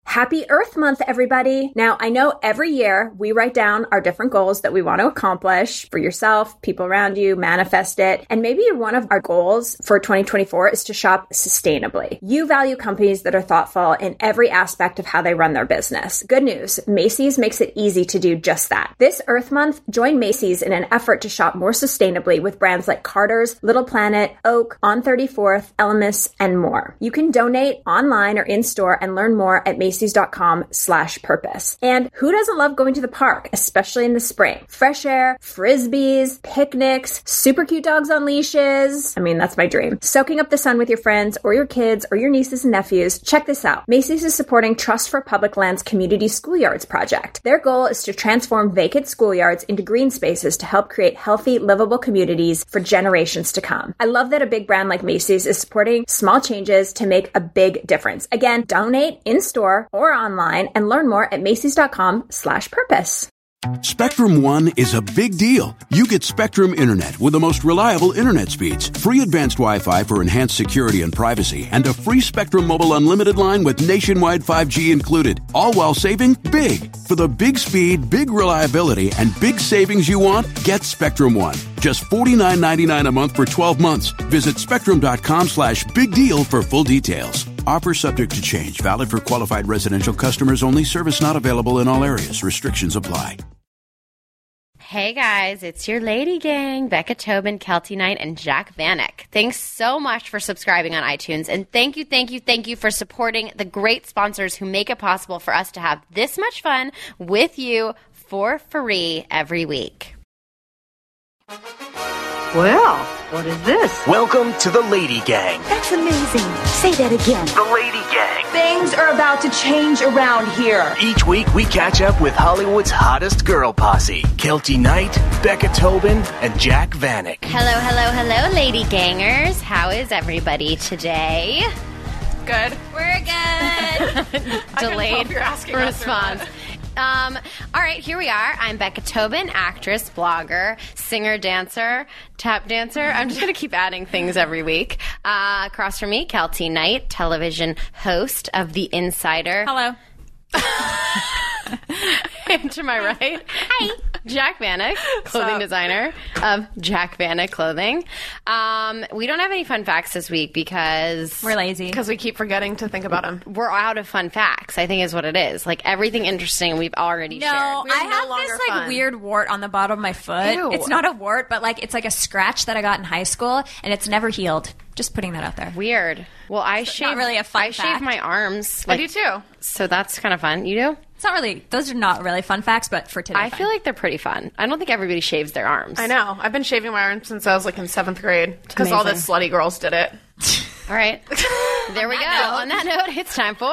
Happy Earth Month, everybody. Now, I know every year we write down our different goals that we want to accomplish for yourself, people around you, manifest it. And maybe one of our goals for 2024 is to shop sustainably. You value companies that are thoughtful in every aspect of how they run their business. Good news, Macy's makes it easy to do just that. This Earth Month, join Macy's in an effort to shop more sustainably with brands like Carter's, Little Planet, Oak, On 34th, Elemis, and more. You can donate online or in-store and learn more at Macys.com/purpose. And who doesn't love going to the park, especially in the spring? Fresh air, frisbees, picnics, super cute dogs on leashes. I mean, that's my dream. Soaking up the sun with your friends or your kids or your nieces and nephews. Check this out. Macy's is supporting Trust for Public Lands Community Schoolyards project. Their goal is to transform vacant schoolyards into green spaces to help create healthy, livable communities for generations to come. I love that a big brand like Macy's is supporting small changes to make a big difference. Again, donate in-store or online and learn more at Macys.com/purpose. Spectrum One is a big deal. You get Spectrum Internet with the most reliable internet speeds, free advanced Wi-Fi for enhanced security and privacy, and a free Spectrum Mobile Unlimited line with nationwide 5G included, all while saving big. For the big speed, big reliability, and big savings you want, get Spectrum One. Just $49.99 a month for 12 months. Visit spectrum.com/big deal for full details. Offer subject to change. Valid for qualified residential customers only. Service not available in all areas. Restrictions apply. Hey guys, it's your lady gang, Becca Tobin, Kelty Knight, and Jack Vanek. Thanks so much for subscribing on iTunes, and thank you for supporting the great sponsors who make it possible for us to have this much fun with you for free every week. Well, what is this? Welcome to the Lady Gang. That's amazing. Say that again. The Lady Gang. Things are about to change around here. Each week we catch up with Hollywood's hottest girl posse. Kelty Knight, Becca Tobin, and Jack Vanek. Hello, Lady Gangers. How is everybody today? Good. We're good. Delayed response. All right, here we are. I'm Becca Tobin, actress, blogger, singer, dancer, tap dancer. I'm just going to keep adding things every week. Across from me, Kelty Knight, television host of The Insider. Hello. And to my right, hi, Jack Vanek, clothing designer of Jack Vanek Clothing. We don't have any fun facts this week because we're lazy. Because we keep forgetting to think about them. We're out of fun facts, I think is what it is. Like everything interesting we've already shared. I have this like weird wart on the bottom of my foot. Ew. It's not a wart, but like it's like a scratch that I got in high school, and it's never healed. Just putting that out there. Weird. Well, I shave. Not really a fun I fact. shave my arms. I do too. So that's kind of fun. You do? It's not really. Those are not really fun facts, but for today, I feel like they're pretty fun. I don't think everybody shaves their arms. I know. I've been shaving my arms since I was like in 7th grade because all the slutty girls did it. All right. There we go. On that note, it's time for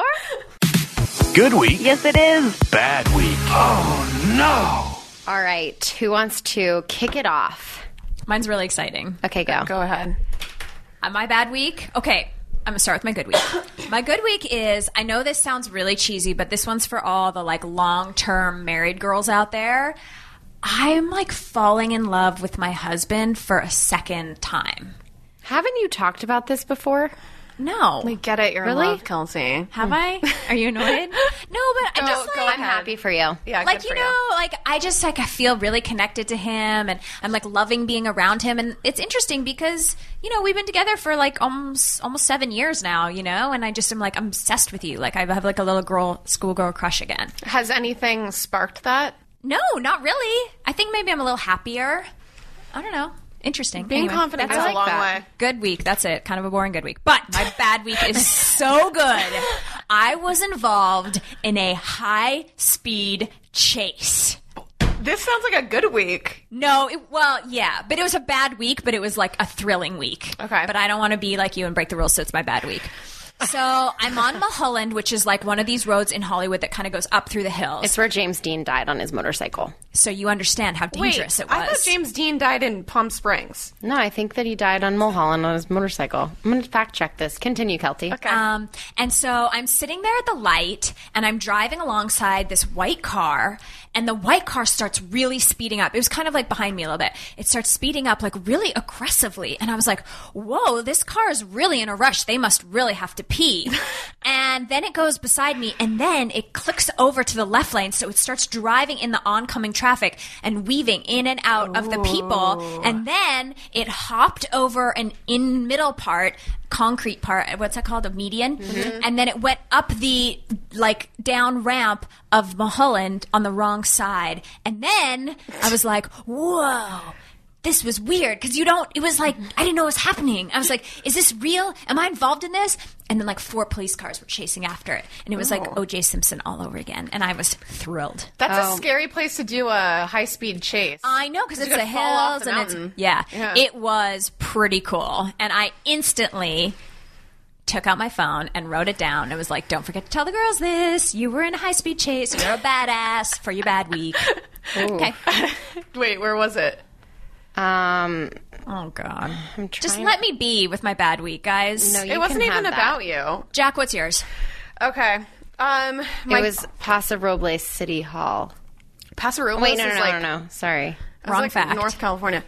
Good week. Yes, it is. Bad week. Oh, no. All right. Who wants to kick it off? mine's really exciting. Okay, go. Go ahead. My bad week. Okay. I'm going to start with my good week. My good week is, I know this sounds really cheesy, but this one's for all the like long-term married girls out there. I'm like falling in love with my husband for a second time. Haven't you talked about this before? No. We get it. You're Really? in love, Kelsey. Have I? Are you annoyed? No, but I just go like, I'm happy for you. Yeah, like, good you for know, like I just like I feel really connected to him, and I'm like loving being around him. And it's interesting because, you know, we've been together for like almost 7 years now, you know, and I just am like, I'm obsessed with you. Like I have like a little schoolgirl crush again. Has anything sparked that? No, not really. I think maybe I'm a little happier. I don't know. Interesting. Being Anyway, confident that's goes it. a long way. Good week. That's it. Kind of a boring good week. But my bad week is so good. I was involved in a high-speed chase. This sounds like a good week. No, well, yeah. But it was a bad week, but it was like a thrilling week. Okay. But I don't want to be like you and break the rules, so it's my bad week. So I'm on Mulholland, which is like one of these roads in Hollywood that kind of goes up through the hills. It's where James Dean died on his motorcycle. so you understand how dangerous it was. I thought James Dean died in Palm Springs. No, I think that he died on Mulholland on his motorcycle. I'm going to fact check this. Continue, Kelty. Okay. And so I'm sitting there at the light, and I'm driving alongside this white car, and the white car starts really speeding up. It was kind of like behind me a little bit. It starts speeding up like really aggressively, and I was like, whoa, this car is really in a rush. They must really have to pee. And then it goes beside me, and then it clicks over to the left lane, so it starts driving in the oncoming traffic and weaving in and out of the people. And then it hopped over an in-middle part, concrete part, what's that called, a median? Mm-hmm. And then it went up the, like, down ramp of Mulholland on the wrong side. And then I was like, whoa. This was weird because it was like, I didn't know what was happening. I was like, is this real? Am I involved in this? And then like 4 police cars were chasing after it. And it was like O.J. Simpson all over again. And I was thrilled. That's a scary place to do a high-speed chase. I know, because it's the hills. And it's, yeah, it was pretty cool. And I instantly took out my phone and wrote it down. It was like, don't forget to tell the girls this. You were in a high-speed chase. You're a badass for your bad week. Okay. Wait, where was it? Oh God! Just let me be with my bad week, guys. No, it wasn't even about you. Jack, what's yours? Okay. It was Paso Robles City Hall. Paso Robles. Wait, no. Sorry, wrong like fact. North California.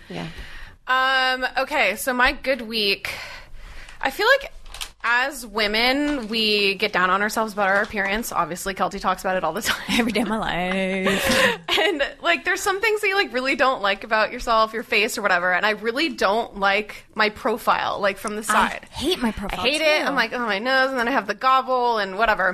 Yeah. Okay. So my good week. I feel like as women, we get down on ourselves about our appearance. Obviously, Kelty talks about it all the time. Every day of my life. And, like, there's some things that you, like, really don't like about yourself, your face or whatever. And I really don't like my profile, like, from the side. I hate my profile, I hate it. I'm like, oh, my nose. And then I have the gobble and whatever.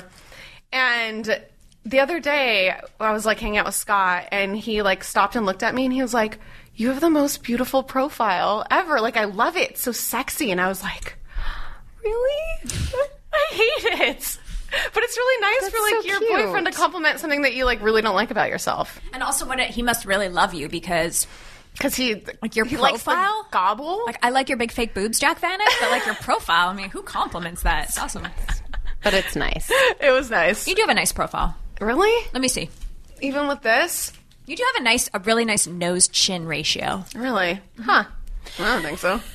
And the other day, I was, like, hanging out with Scott. And he, like, stopped and looked at me. And he was like, you have the most beautiful profile ever. Like, I love it. It's so sexy. And I was like... Really? I hate it. But it's really nice for like so your cute. boyfriend to compliment something that you like really don't like about yourself. And also, he must really love you because he like your he profile, likes the gobble. Like I like your big fake boobs, Jack Vanek, but like your profile. I mean, who compliments that? It's awesome. But it's nice. It was nice. You do have a nice profile. Really? Let me see. Even with this? You do have a really nice nose chin ratio. Really? Huh. I don't think so.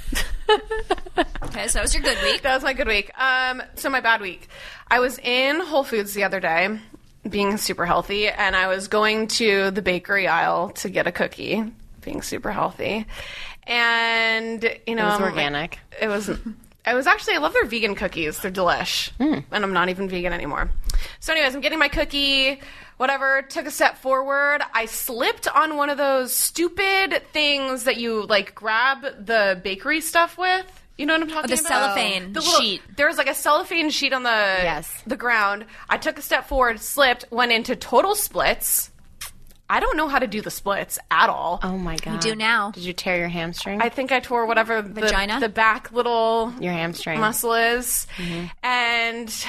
Okay, so that was your good week. That was my good week. So my bad week. I was in Whole Foods the other day, being super healthy, and I was going to the bakery aisle to get a cookie, being super healthy. And, you know... It was organic. It was actually, I love their vegan cookies. They're delish. And I'm not even vegan anymore. So anyways, I'm getting my cookie, whatever, took a step forward. I slipped on one of those stupid things that you, like, grab the bakery stuff with. You know what I'm talking the about? cellophane sheet. There was, like, a cellophane sheet on the ground. I took a step forward, slipped, went into total splits. I don't know how to do the splits at all. Oh, my God. You do now. Did you tear your hamstring? I think I tore whatever Vagina? the back little your hamstring muscle is. Mm-hmm. And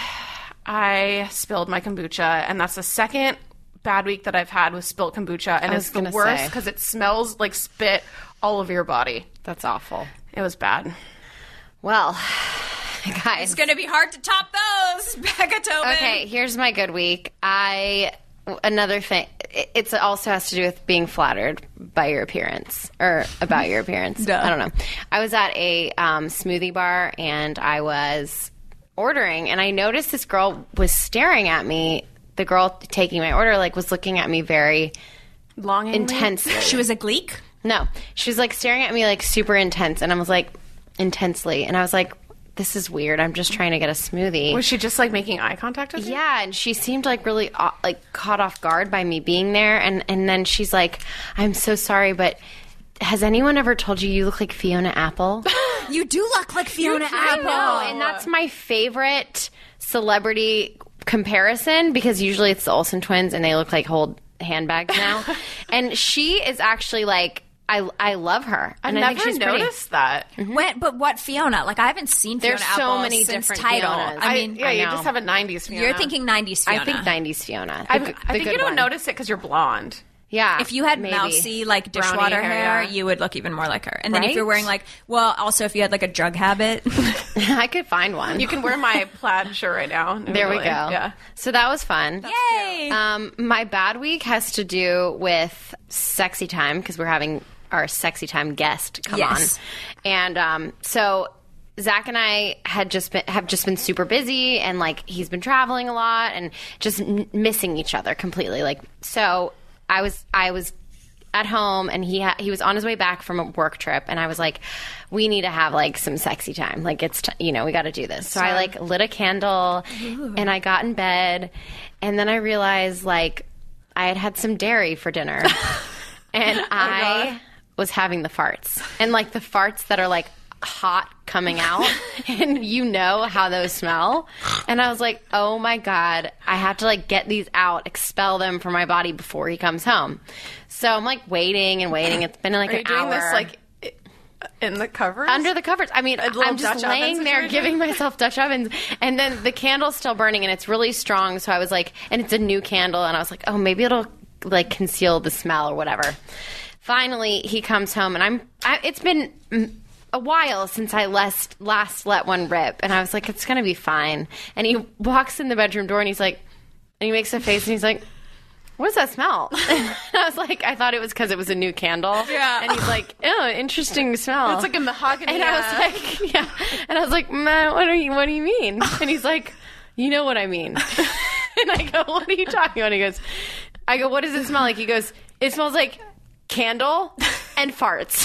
I spilled my kombucha, and that's the second bad week that I've had with spilled kombucha, and it's the worst because it smells like spit all over your body. That's awful. It was bad. Well, guys. It's going to be hard to top those, Becca Tobin. Okay, here's my good week. Another thing, it also has to do with being flattered by your appearance, or about your appearance. Duh. I don't know. I was at a smoothie bar, and I was ordering, and I noticed this girl was staring at me. The girl taking my order, like, was looking at me very intensely. She was a gleek? No. She was, like, staring at me, like, super intense, and I was like, intensely. And I was like, this is weird. I'm just trying to get a smoothie. Was she just, like, making eye contact with you? Yeah, and she seemed, like, really, like, caught off guard by me being there. And then she's like, I'm so sorry, but has anyone ever told you look like Fiona Apple? You do look like Fiona Apple. I know, and that's my favorite celebrity comparison, because usually it's the Olsen twins, and they look like hold handbags now. And she is actually, like... I love her. I've and I never think she's noticed that. Mm-hmm. But what Fiona? Like, I haven't seen Fiona There's Apple so many since different Tidal. Fionas. I mean, you just have a 90s Fiona. You're thinking 90s Fiona. I think 90s Fiona. I think you don't notice it because you're blonde. Yeah. If you had maybe. mousy, like, Brownie dishwater hair, yeah. you would look even more like her. And then if Right? you're wearing, like, well, also if you had, like, a drug habit. I could find one. You can wear my plaid shirt right now. There we go. Yeah. So that was fun. Yay! My bad week has to do with sexy time because we're having our sexy time guest come Yes. on, and so Zach and I have just been super busy, and like he's been traveling a lot and just missing each other completely. Like, so I was at home, and he was on his way back from a work trip, and I was like, we need to have like some sexy time. Like, it's we got to do this. So I like lit a candle, and I got in bed, and then I realized like I had some dairy for dinner, and I was having the farts, and like the farts that are like hot coming out, and you know how those smell. And I was like, oh my God, I have to like get these out, expel them from my body before he comes home. So I'm like waiting and waiting. It's been like Are you an doing hour. this like in the covers? Under the covers. I mean, little I'm just Dutch oven laying there situation? giving myself Dutch ovens, and then the candle's still burning, and it's really strong. So I was like, and it's a new candle, and I was like, oh, maybe it'll like conceal the smell or whatever. Finally, he comes home, and it's been a while since I last let one rip, and I was like, it's gonna be fine. And he walks in the bedroom door, and he's like, and he makes a face, and he's like, what does that smell? And I was like, I thought it was because it was a new candle. Yeah. And he's like, oh, interesting smell. It's like a mahogany. And I was like, yeah. And I was like, man, what do you mean? And he's like, you know what I mean. And I go, what are you talking about? He goes, I go, what does it smell like? He goes, it smells like candle and farts.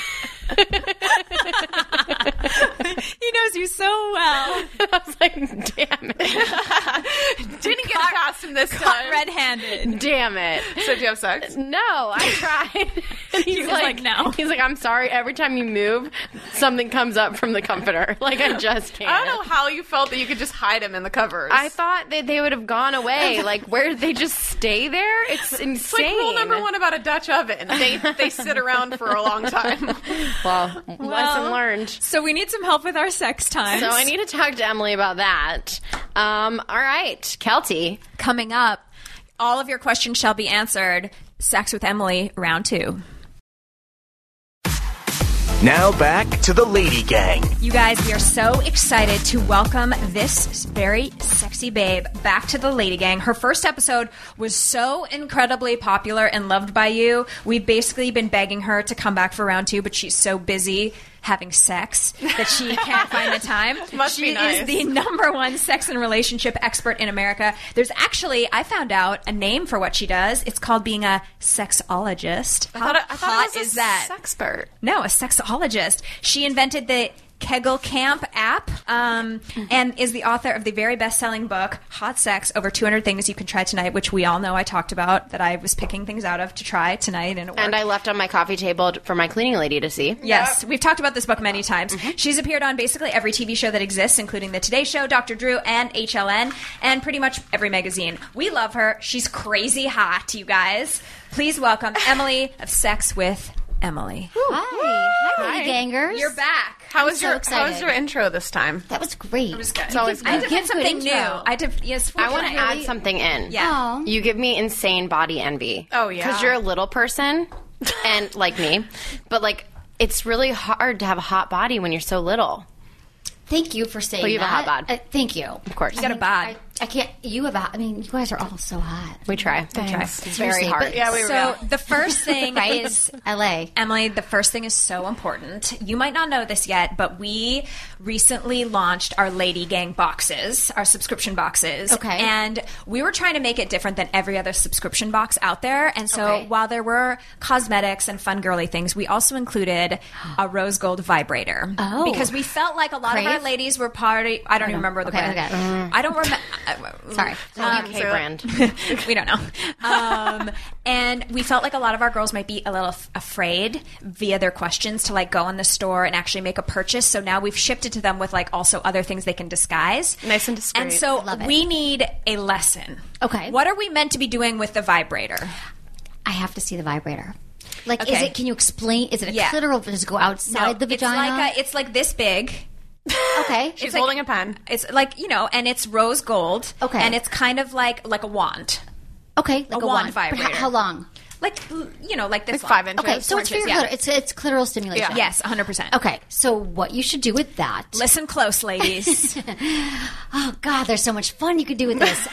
He knows you so well. I was like, damn it. didn't get past him this time. Red-handed. Damn it. So do you have sex? No, I tried. And he's was like, no. He's like, I'm sorry. Every time you move, something comes up from the comforter. Like, I just can't. I don't know how you felt that you could just hide him in the covers. I thought that they would have gone away. Like, where did they just stay there? It's insane. It's like rule number one about a Dutch oven. They sit around for a long time. Well, lesson learned. So we need some help with our sex time. So I need to talk to Emily about that. All right, Kelty. Coming up, all of your questions shall be answered. Sex with Emily, round 2. Now back to the Lady Gang. You guys, we are so excited to welcome this very sexy babe back to the Lady Gang. Her first episode was so incredibly popular and loved by you. We've basically been begging her to come back for round 2, but she's so busy having sex that she can't find the time. Must she be nice. is the #1 sex and relationship expert in America. There's actually, I found out, a name for what she does. It's called being a sexologist. How I thought hot it was is a that? sexpert. No, a sexologist. She invented the Kegel Camp app and is the author of the very best-selling book, Hot Sex, Over 200 Things You Can Try Tonight, which we all know I talked about, that I was picking things out of to try tonight. And it worked. And I left on my coffee table for my cleaning lady to see. Yes, we've talked about this book many times. She's appeared on basically every TV show that exists, including The Today Show, Dr. Drew, and HLN, and pretty much every magazine. We love her. She's crazy hot, you guys. Please welcome Emily of Sex with Emily. Hi, Lady Gangers. You're back. How was so your excited. intro this time? That was great. It's always I had good. to put something good new. intro. I had to, yes. I want to add something in. Yeah. Oh. You give me insane body envy. Oh, yeah. Because you're a little person, and like me, but like it's really hard to have a hot body when you're so little. Thank you for saying Well, you have a that. hot bod. Thank you. Of course, You got a bod. I can't. You have a. I mean, you guys are all so hot. we try. Thanks. It's very Seriously, hard. but- Yeah, we So the first thing Right? is, LA. Emily, the first thing is so important. You might not know this yet, but we recently launched our Lady Gang boxes, our subscription boxes. Okay. And we were trying to make it different than every other subscription box out there. And so Okay. while there were cosmetics and fun girly things, we also included a rose gold vibrator. Oh. Because we felt like a lot of our Crave? ladies were party. I don't even remember the Okay, brand. okay. I don't remember. Sorry. UK brand. We don't know. And we felt like a lot of our girls might be a little afraid via their questions to like go in the store and actually make a purchase. So now we've shipped it to them with like also other things they can disguise. Nice and discreet. And so Love it. we need a lesson. Okay. What are we meant to be doing with the vibrator? I have to see the vibrator. Like, is Okay. it? Can you explain? Is it a Yeah. clit or does it go outside the vagina? It's like this big. Okay. She's like- holding a pen. It's like, and it's rose gold. Okay. And it's kind of like a wand. Okay. Like a wand vibrator. How long? like like this. Like 5 inches. Okay, so it's for your clitoris. It's clitoral stimulation. Yeah. Yes, 100%. Okay, so what you should do with that? Listen close, ladies. Oh God, there's so much fun you could do with this.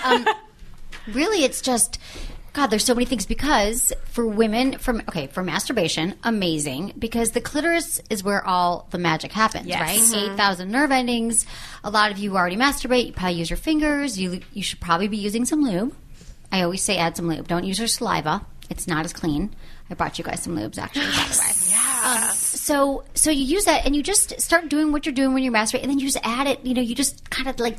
Really, it's just. God, there's so many things because for women, for masturbation, amazing because the clitoris is where all the magic happens, right? 8,000 nerve endings. A lot of you already masturbate. You probably use your fingers. You should probably be using some lube. I always say add some lube. Don't use your saliva. It's not as clean. I brought you guys some lubes actually, by the way. Yeah. So you use that and you just start doing what you're doing when you're masturbating, and then you just add it. You just kind of like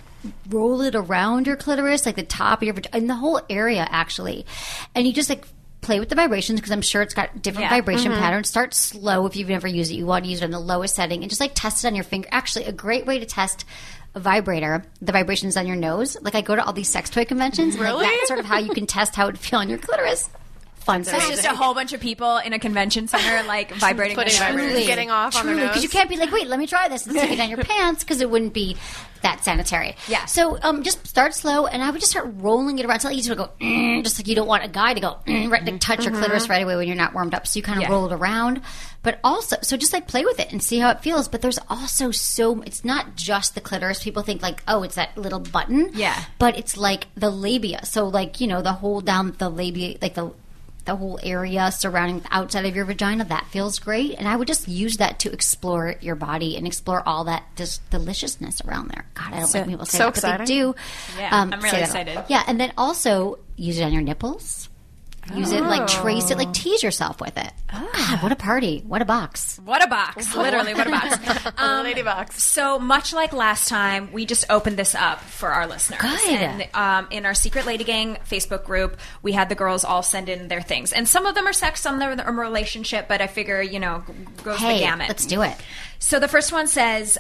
roll it around your clitoris, like the top of your vagina, and the whole area actually, and you just like play with the vibrations because I'm sure it's got different vibration patterns. Start slow if you've never used it. You want to use it on the lowest setting and just like test it on your finger. Actually, a great way to test a vibrator, the vibrations on your nose. Like I go to all these sex toy conventions. Really? Like that's sort of how you can test how it feels on your clitoris. Fun So it's just a whole bunch of people in a convention center, like vibrating, Putting vibrators, getting off on their nose. Because you can't be like, wait, let me try this and stick it down your pants because it wouldn't be that sanitary. Yeah. So just start slow, and I would just start rolling it around. It's not easy to go, just like you don't want a guy to go, right, to touch your clitoris right away when you're not warmed up. So you kind of roll it around. But also, so just like play with it and see how it feels. But there's also it's not just the clitoris. People think like, oh, it's that little button. Yeah. But it's like the labia. So like, the whole down the labia, like the whole area surrounding the outside of your vagina, that feels great. And I would just use that to explore your body and explore all that just deliciousness around there. God, I don't like people say that, but they do. Yeah, I'm really excited. Yeah, and then also use it on your nipples. Use it, like trace it, like tease yourself with it. God, what a party. What a box. What a box. Literally, what a box. Lady box. So much like last time, we just opened this up for our listeners. Good. And in our Secret Lady Gang Facebook group, we had the girls all send in their things. And some of them are sex, some of them are relationship, but I figure, goes the gamut. Let's do it. So the first one says,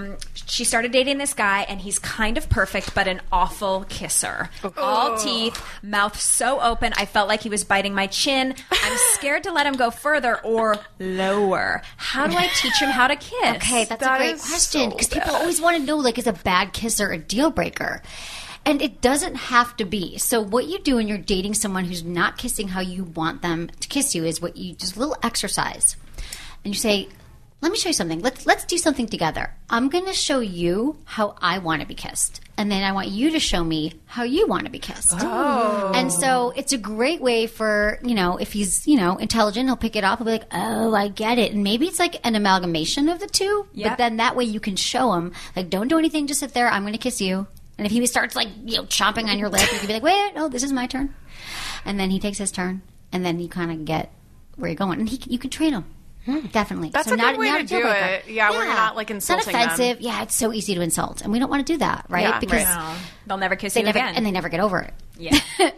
she started dating this guy, and he's kind of perfect, but an awful kisser. All teeth, mouth so open, I felt like he was biting my chin. I'm scared to let him go further or lower. How do I teach him how to kiss? Okay, that's a great question. Because people always want to know, like, is a bad kisser a deal breaker? And it doesn't have to be. So what you do when you're dating someone who's not kissing how you want them to kiss you is just a little exercise. And you say, let me show you something. Let's do something together. I'm going to show you how I want to be kissed. And then I want you to show me how you want to be kissed. Oh. And so it's a great way for, if he's, intelligent, he'll pick it up and be like, oh, I get it. And maybe it's like an amalgamation of the two. Yep. But then that way you can show him, like, don't do anything, just sit there. I'm going to kiss you. And if he starts, like, chomping on your lip, you can be like, wait, no, this is my turn. And then he takes his turn. And then you kind of get where you're going. And you can train him. Definitely. That's a good way to do it. Yeah, where you're not like insulting them. It's not offensive. Yeah, it's so easy to insult. And we don't want to do that, right? Yeah, because they'll never kiss you again. And they never get over it. Yeah.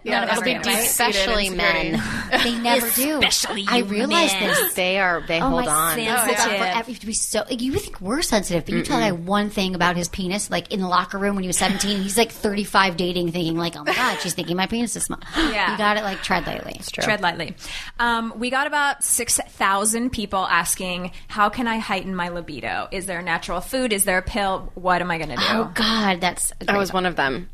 Especially men. They never do. Especially I realize this. They hold on. Sensitive. You have to be so. Like, you would think we're sensitive, but you tell that guy one thing about his penis, like in the locker room when he was 17. He's like 35 dating, thinking like, oh my God, she's thinking my penis is small. Yeah. You got it. Like, tread lightly. It's true. Tread lightly. We got about 6,000 people asking, how can I heighten my libido? Is there a natural food? Is there a pill? What am I going to do? Oh God, that's. I was one of them.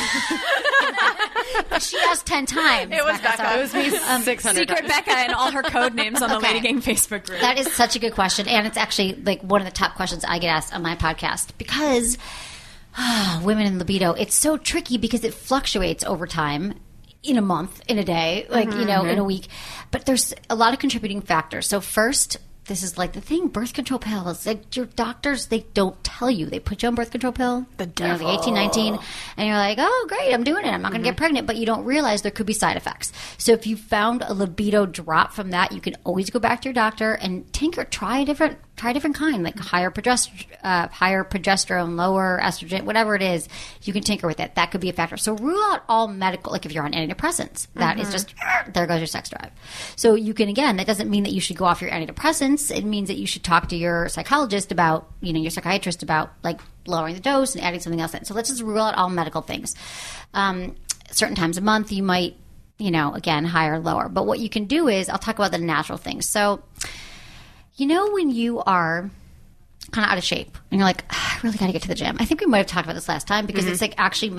She asked 10 times. It was Becca. It was me 600 Secret times. Becca and all her code names on the Lady Gang Facebook group. That is such a good question. And it's actually like one of the top questions I get asked on my podcast because women and libido, it's so tricky because it fluctuates over time. In a month, in a day, like, in a week. But there's a lot of contributing factors. So first, this is like the thing, birth control pills. Like, your doctors, they don't tell you. They put you on birth control pill. The devil. Like 18, 19. And you're like, oh, great, I'm doing it. I'm not going to get pregnant. But you don't realize there could be side effects. So if you found a libido drop from that, you can always go back to your doctor and tinker, try a different kind, like higher progesterone, lower estrogen, whatever it is, you can tinker with it. That could be a factor. So rule out all medical, like if you're on antidepressants, that is just, there goes your sex drive. So you can, again, that doesn't mean that you should go off your antidepressants. It means that you should talk to your psychologist about, your psychiatrist about like lowering the dose and adding something else in. So let's just rule out all medical things. Certain times a month you might, again, higher or lower. But what you can do is, I'll talk about the natural things. So, when you are kind of out of shape and you're like, I really got to get to the gym. I think we might have talked about this last time because it's like actually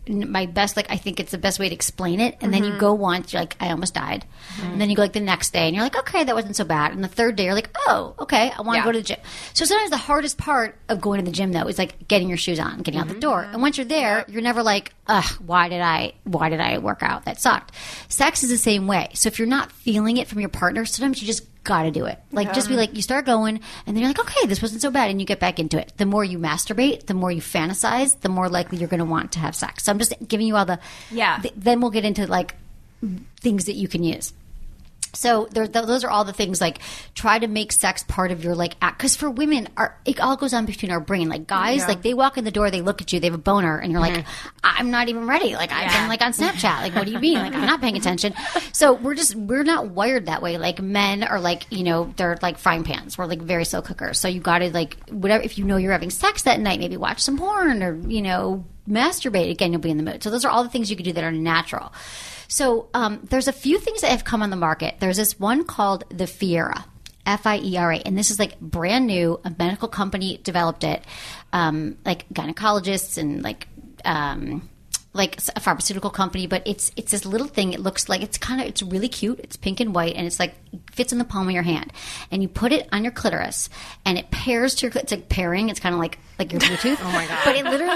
my best, like, I think it's the best way to explain it. And then you go once, you're like, I almost died. And then you go like the next day and you're like, okay, that wasn't so bad. And the third day you're like, oh, okay, I want to go to the gym. So sometimes the hardest part of going to the gym, though, is like getting your shoes on, getting out the door. And once you're there, you're never like, ugh, why did I work out? That sucked. Sex is the same way. So if you're not feeling it from your partner, sometimes you just got to do it. Like, just be like, you start going, and then you're like, okay, this wasn't so bad, and you get back into it. The more you masturbate, the more you fantasize, the more likely you're going to want to have sex. So I'm just giving you all the... Yeah. Then we'll get into, like, things that you can use. So those are all the things, like, try to make sex part of your, like, act. Because for women, it all goes on between our brain. Like, guys, like, they walk in the door, they look at you, they have a boner, and you're like, I'm not even ready. Like, I've been, like, on Snapchat. Like, what do you mean? Like, I'm not paying attention. So we're not wired that way. Like, men are, like, you know, they're like frying pans. We're, like, very slow cookers. So you got to, like, whatever, if you know you're having sex that night, maybe watch some porn or, you know, masturbate. Again, you'll be in the mood. So those are all the things you can do that are natural. So there's a few things that have come on the market. There's this one called the Fiera, Fiera, and this is like brand new. A medical company developed it, like gynecologists and like a pharmaceutical company. But it's this little thing. It looks like it's really cute. It's pink and white, and it's like fits in the palm of your hand. And you put it on your clitoris, and it pairs to your. It's like pairing. It's kind of like your Bluetooth. Oh my god! But it literally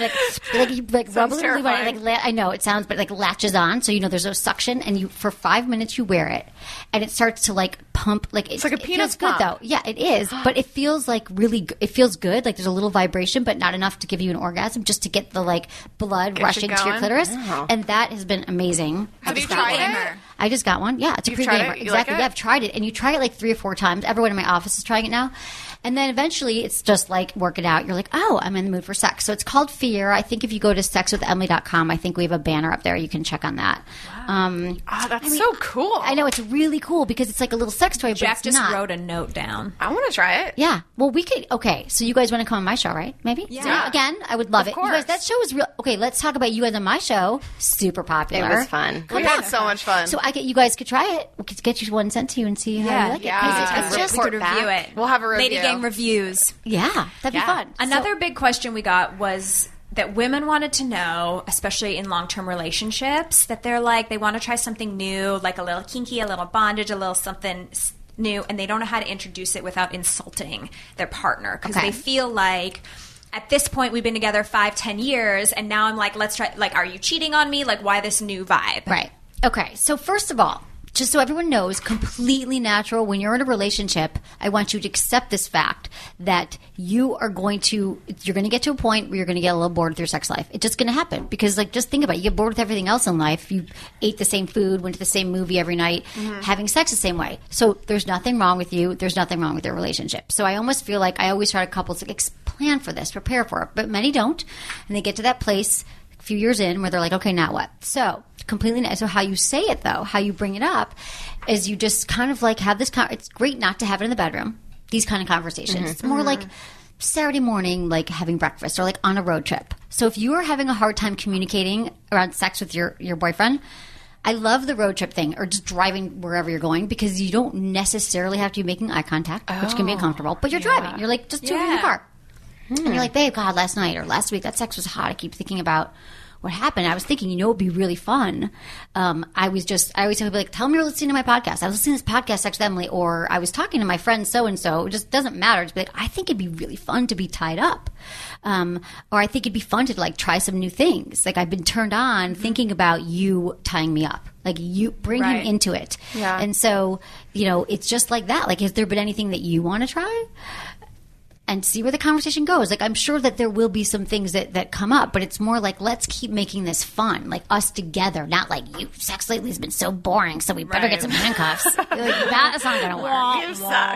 you rub a little I know it sounds, but like latches on, so you know there's no suction, and you for 5 minutes you wear it, and it starts to like pump. Like it's like a penis pump. Good though. Yeah, it is, but it feels like really. It feels good. Like there's a little vibration, but not enough to give you an orgasm. Just to get the like blood rushing to your clitoris, and that has been amazing. Have you tried it? I just got one. Yeah, it's a pre-gamer. Exactly. Like yeah, I've tried it, and you try it like 3 or 4 times. Everyone in my office is trying it now. And then eventually it's just like work it out. You're like, oh, I'm in the mood for sex. So it's called Fiera. I think if you go to sexwithemily.com, I think we have a banner up there. You can check on that. Wow. That's so cool. I know, it's really cool because it's like a little sex toy, but Jack it's just not. wrote a note down. I want to try it. Yeah. Well, we could. Okay. So you guys want to come on my show, right? Maybe? Yeah. So, again, I would love of it. Course. You guys, that show is real. Okay, let's talk about you guys on my show. Super popular. It was fun. We had so much fun. So you guys could try it. We could get you one sent to you and see how you like it. It's just we could review it. We'll have a review. Lady Gang reviews. Yeah, that'd be fun. Another big question we got was that women wanted to know, especially in long-term relationships, that they're like, they want to try something new, like a little kinky, a little bondage, a little something new, and they don't know how to introduce it without insulting their partner because they feel like, at this point, we've been together 5-10 years, and now I'm like, let's try, like, are you cheating on me? Like, why this new vibe? Right. Okay. So first of all, just so everyone knows, completely natural. When you're in a relationship, I want you to accept this fact that you're going to get to a point where you're going to get a little bored with your sex life. It's just going to happen because, like, just think about it. You get bored with everything else in life. You ate the same food, went to the same movie every night, having sex the same way. So there's nothing wrong with you. There's nothing wrong with your relationship. So I almost feel like I always try to couples to plan for this, prepare for it. But many don't. And they get to that place a few years in where they're like, okay, now what? So how you say it, though, how you bring it up, is you just kind of like have this. It's great not to have it in the bedroom. These kind of conversations. It's more like Saturday morning, like having breakfast or like on a road trip. So if you are having a hard time communicating around sex with your boyfriend, I love the road trip thing or just driving wherever you're going because you don't necessarily have to be making eye contact, which can be uncomfortable. But you're driving. You're like just two in the car, and you're like, babe, God, last night or last week that sex was hot. I keep thinking about what happened. I was thinking, it'd be really fun. I always tell people, like, tell me you're listening to my podcast. I was listening to this podcast, Sex with Emily, or I was talking to my friend so-and-so. It just doesn't matter. Just be like, I think it'd be really fun to be tied up. Or I think it'd be fun to, like, try some new things. Like, I've been turned on thinking about you tying me up. Like, you bring him into it. Yeah. And so, it's just like that. Like, has there been anything that you want to try? And see where the conversation goes. Like, I'm sure that there will be some things that come up, but it's more like, let's keep making this fun. Like, us together. Not like, sex lately has been so boring, so we better get some handcuffs. Like, that's not going to work.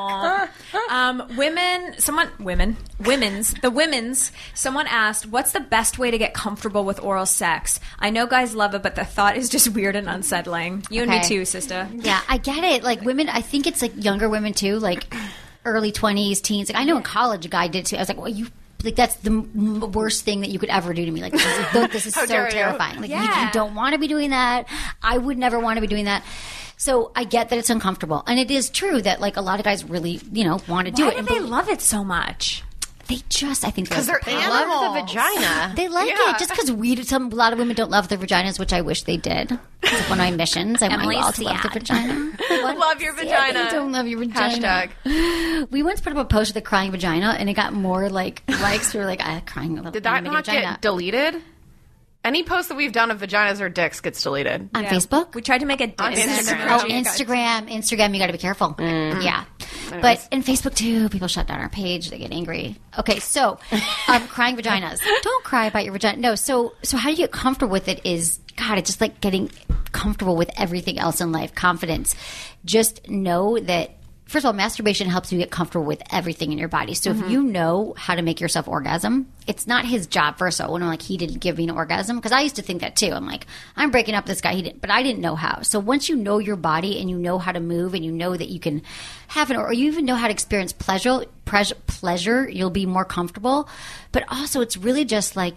You suck. Someone asked, what's the best way to get comfortable with oral sex? I know guys love it, but the thought is just weird and unsettling. You and me too, sister. Yeah, I get it. Like, women, I think it's like younger women too, like early 20s, teens. Like, I know in college a guy did too. I was like, well, that's the worst thing that you could ever do to me. Like, this is so terrifying. Like, you don't want to be doing that. I would never want to be doing that. So I get that it's uncomfortable. And it is true that, like, a lot of guys really, want to do it. Why do they love it so much? They just, I think, because they're They animals. love the vagina. They like it just because a lot of women don't love their vaginas, which I wish they did. It's like one of my missions. I want you all to love their vagina. Love your vagina. I don't love your vagina. Hashtag. We once put up a post with a crying vagina, and it got more like likes. We were like, crying. Did that not vagina. get deleted? Any post that we've done of vaginas or dicks gets deleted. On Facebook? We tried to make it On Instagram. Oh, Instagram, you got to be careful. Yeah. But in Facebook, too, people shut down our page. They get angry. Okay, so crying vaginas. Don't cry about your vagina. No, so how you get comfortable with it is, God, it's just like getting comfortable with everything else in life. Confidence. Just know that, first of all, masturbation helps you get comfortable with everything in your body. So if you know how to make yourself orgasm, it's not his job, first of all. When I'm like, he didn't give me an orgasm, because I used to think that too. I'm like, I'm breaking up this guy. He didn't, but I didn't know how. So once you know your body and you know how to move and you know that you can have or you even know how to experience pleasure, you'll be more comfortable. But also, it's really just like,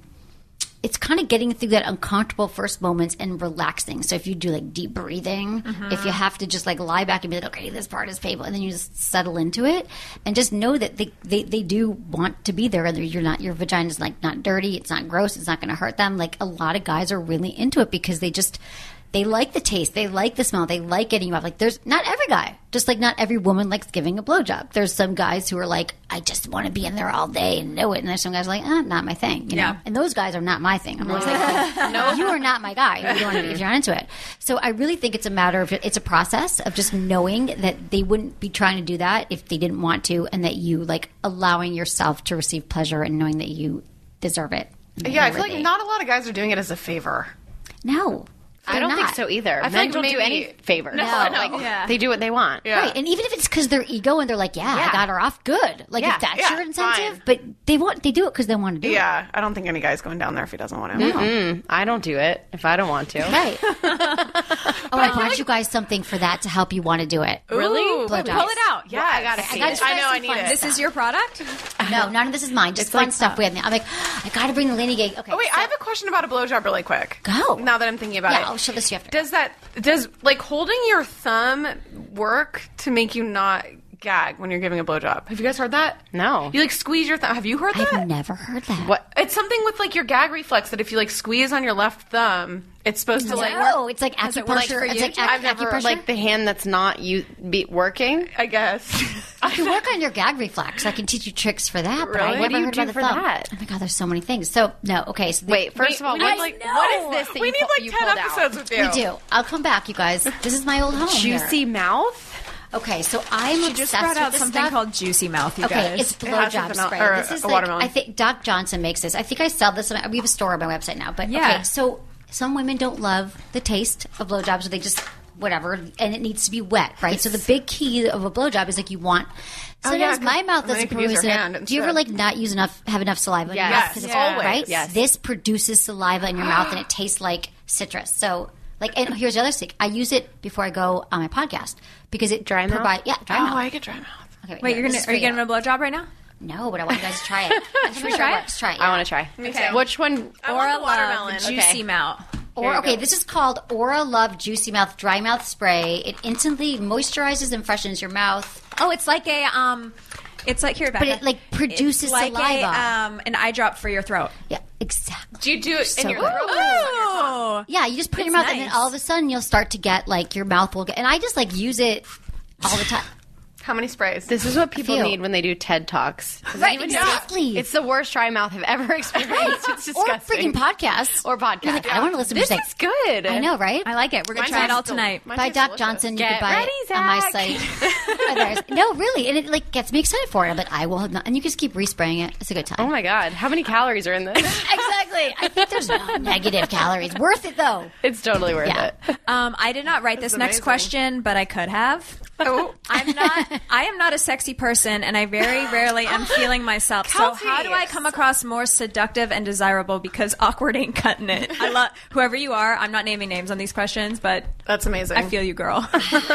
it's kind of getting through that uncomfortable first moments and relaxing. So if you do like deep breathing, if you have to just like lie back and be like, okay, this part is painful, and then you just settle into it and just know that they do want to be there, and your vagina's like not dirty, it's not gross, it's not going to hurt them. Like a lot of guys are really into it because they like the taste, they like the smell, they like getting you off. Like there's not every guy, just like not every woman likes giving a blowjob. There's some guys who are like, I just want to be in there all day and know it. And there's some guys like, not my thing, you know? And those guys are not my thing. I'm always like, no, you are not my guy. You don't want to be, if you're not into it. So I really think it's a matter of, it's a process of just knowing that they wouldn't be trying to do that if they didn't want to, and that you like allowing yourself to receive pleasure and knowing that you deserve it. Yeah, I feel like not a lot of guys are doing it as a favor. No. I don't think so either. I feel Men like don't do maybe- any favors. No. Like, they do what they want. Yeah. Right, and even if it's because their ego and they're like, I got her off good. Like if that's your incentive, fine. but they do it because they want to do it. Yeah, I don't think any guy's going down there if he doesn't want to. I don't do it if I don't want to. Right. I brought you guys something for that to help you want to do it. Really? Blowjobs. Pull it out. Yeah, I gotta see it. I know I need it. This is your product? No, none of this is mine. Just fun stuff we had. I'm like, I got to bring the Laney gig. Okay. Oh wait, I have a question about a blowjob really quick. Go. Now that I'm thinking about Yeah, it. I'll show this to you after. Does like holding your thumb work to make you not gag when you're giving a blowjob? Have you guys heard that? No. You like squeeze your thumb. Have you heard that? I've never heard that. What? It's something with like your gag reflex that if you like squeeze on your left thumb, it's supposed to like No, it's like it work acupressure. for It's you? like I've never, acupressure. Like the hand that's not working? I guess. You can work on your gag reflex. I can teach you tricks for that. But Really? I What never do you heard do about the for thumb. that? Oh my god, there's so many things. So no, okay. So Wait, first of all, we need, what's, like, what is this that we you, need like you 10 pulled episodes out? with you. we do. I'll come back, you guys. This is my old home. here. Juicy mouth? Okay, so I'm She obsessed just brought with out this something stuff. called Juicy Mouth, you Okay, guys. it's It has blowjob something else- spray. or This is a like watermelon. I think Doc Johnson makes this. I think I sell this. We have a store on my website now. But Yeah. okay, so some women don't love the taste of blowjobs, so they just whatever, and it needs to be wet, right? So the big key of a blowjob is like you want. Sometimes 'cause my mouth then you doesn't could use produce your enough. hand Do you ever instead. like not use enough, have enough saliva in your Yes. mouth? 'Cause it's Always. right? Yes. This produces saliva in your mouth, and it tastes like citrus. So. Like, and here's the other thing. I use it before I go on my podcast because it Dry mouth? Yeah, dry Oh, mouth. I get dry mouth. Okay, Wait, here, this is are you for getting a blowjob right now? No, but I want you guys to try it. Should we try it? Try it. I want to try. too. Which one? I want Aura the watermelon. Love Juicy Okay. Mouth. Or okay, this is called Aura Love Juicy Mouth Dry Mouth Spray. It instantly moisturizes and freshens your mouth. Oh, it's like a it's like here, Becca. But it, like, produces it's like saliva. an eye drop for your throat. Yeah, exactly. Do you do it in your good. throat? Oh, Yeah, you just put it in It's your mouth, and then nice. all of a sudden you'll start to get like your mouth will get. And I just like use it all the time. How many sprays? This is what people feel. need when they do TED Talks. Right, exactly. It's the worst dry mouth I've ever experienced. It's or disgusting. freaking podcasts. Or podcasts. You're like, I want to listen This to is good. I know, right? I like it. We're gonna Mine try it all tastes tonight. mine By tastes Doc delicious. Johnson, you Get can buy ready, it on my Zach. site. No, really, and it like gets me excited for it. I'm like, I will, have not, and you can just keep respraying it. It's a good time. Oh my god, how many calories are in this? Exactly. I think there's no negative calories. Worth it though. It's totally worth Yeah. it. I did not write this next amazing. question, but I could have. Oh. I am not a sexy person, and I very rarely am feeling myself. So Kelsey. how do I come across more seductive and desirable? Because awkward ain't cutting it. I love whoever you are. I'm not naming names on these questions, but That's amazing. I feel you, girl.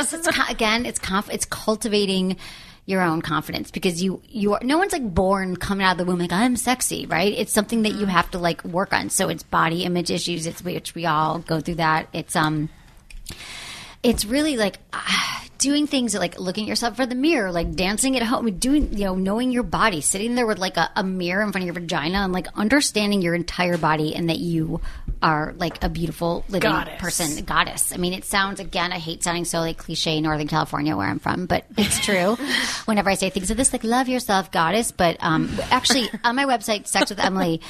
It's cultivating your own confidence because you are no one's like born coming out of the womb like I'm sexy, right? It's something that you have to like work on. So it's body image issues. It's which we all go through that. It's really like doing things like looking at yourself in the mirror, like dancing at home, doing, knowing your body, sitting there with like a mirror in front of your vagina and like understanding your entire body and that you are like a beautiful living person, goddess. I mean, it sounds, again, I hate sounding so like cliche Northern California where I'm from, but it's true. Whenever I say things like this, like love yourself, goddess. But actually on my website, Sex with Emily,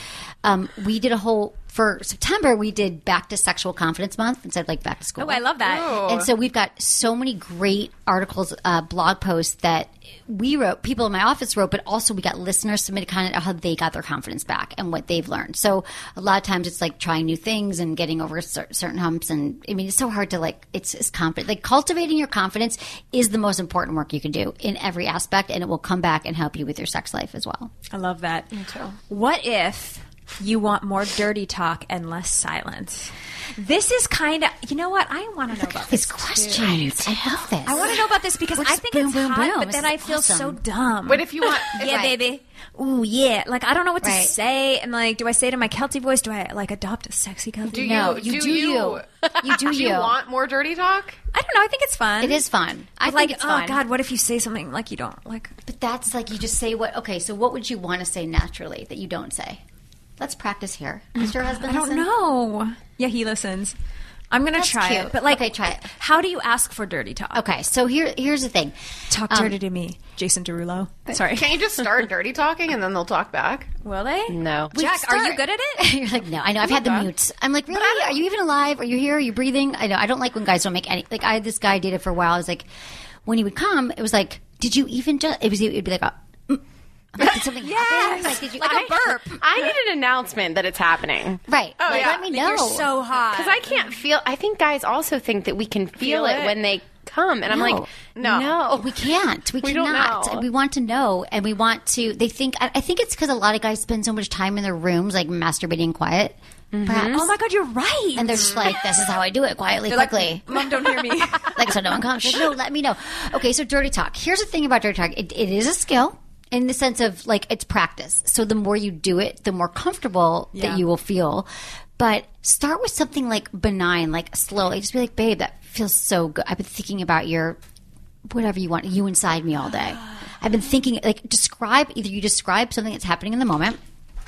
we did a whole, for September, we did Back to Sexual Confidence Month instead of like back to school. Oh, I love that. Ooh. And so we've got so many great articles, blog posts that we wrote, people in my office wrote, but also we got listeners submitted content of how they got their confidence back and what they've learned. So a lot of times it's like trying new things and getting over certain humps. And I mean, it's so hard to like, it's confident. Like cultivating your confidence is the most important work you can do in every aspect, and it will come back and help you with your sex life as well. I love that. Me too. What if you want more dirty talk and less silence? This is kind of, you know what? I want to know about These this questions. too. I love this. I want to know about this because I think it's hot, but then I feel so dumb. But if you want, Yeah, baby. Ooh, yeah. Like, I don't know what to say. And, like, do I say it in my Kelty voice? Do I, like, adopt a sexy Kelty voice? No, you do you. You do Do you want more dirty talk? I don't know. I think it's fun. It is fun. I think like, it's fun. oh, God, what if you say something like you don't, like... But that's like you just say what, okay, so what would you want to say naturally that you don't say? Let's practice here. Does your husband I don't listen? know. Yeah, he listens. I'm going to That's try cute. it. But, like, okay, try it. How do you ask for dirty talk? Okay, so here's the thing. Talk dirty to me, Jason Derulo. Sorry. Can't you just start dirty talking and then they'll talk back? Will they? No. Jack, are you good at it? You're like, no, I know. I've had the mutes. I'm like, really? Are you even alive? Are you here? Are you breathing? I know. I don't like when guys don't make any. Like, I had this guy I dated for a while. I was like, when he would come, it was like, did you even just? It'd be like a. Like, did something happen? Like, did you? Like a burp. I need an announcement that it's happening. Right. Oh, like, yeah. let me know. You're so hot. Because I can't feel. I think guys also think that we can feel it when they come, and I'm like, no. We can't. We don't cannot. know. We want to know, and we want to. They think. I think it's because a lot of guys spend so much time in their rooms, like masturbating in quiet. Perhaps. Oh my God, you're right. And they're just like, this is how I do it, quietly, They're quickly. like, Mom, don't hear me. Like, so no one comes. Like, no, let me know. Okay, so dirty talk. Here's the thing about dirty talk. It is a skill in the sense of, like, it's practice. So the more you do it, the more comfortable that you will feel. But start with something, like, benign, like, slowly. Just be like, babe, that feels so good. I've been thinking about your, whatever you want, you inside me all day. I've been thinking, like, either you describe something that's happening in the moment.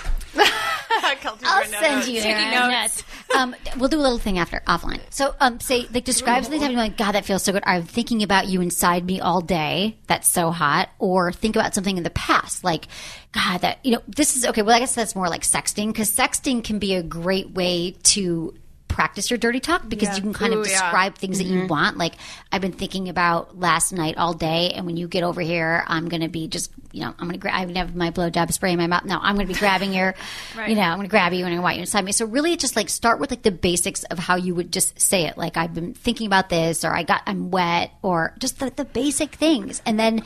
I'll send you notes. We'll do a little thing offline. So, say, like, describe something happening, like, God, that feels so good. I'm thinking about you inside me all day. That's so hot. Or think about something in the past, like, God, that, this is, okay, well, I guess that's more like sexting, because sexting can be a great way to practice your dirty talk, because you can kind of describe things that you want. Like, I've been thinking about last night all day, and when you get over here, I'm going to be just, I'm going to I have my blowjob spray in my mouth. No, I'm going to be grabbing your, I'm going to grab you and I want you inside me. So really just like start with like the basics of how you would just say it. Like, I've been thinking about this, or I'm wet, or just the basic things. And then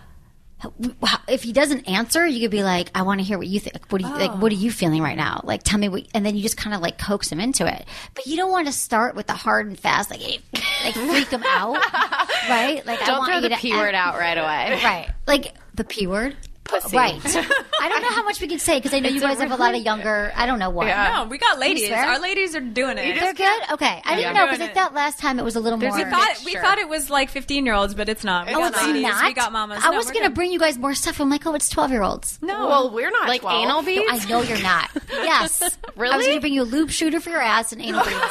if he doesn't answer, you could be like, I want to hear what you think. What are you feeling right now? Like, tell me what, and then you just kind of like coax him into it. But you don't want to start with the hard and fast, like freak him out, right? Like, don't throw the P word out right away. Right. Like the P word. Pussy. Right. I don't know how much we can say, because I know you guys have a lot of younger, I don't know what. No, we got ladies. swear? Our ladies are doing it. They're good? Okay. I didn't know, because I thought last time it was a little more. We thought it was like 15-years-olds, but it's not. We Oh, got it's ladies. not? We got mamas. I No, was we're going to good. bring you guys more stuff. I'm like, oh, it's 12-year-olds. No. Well, we're not Like 12. anal beads? I know you're not. Yes. Really? I was going to bring you a lube shooter for your ass and anal beads.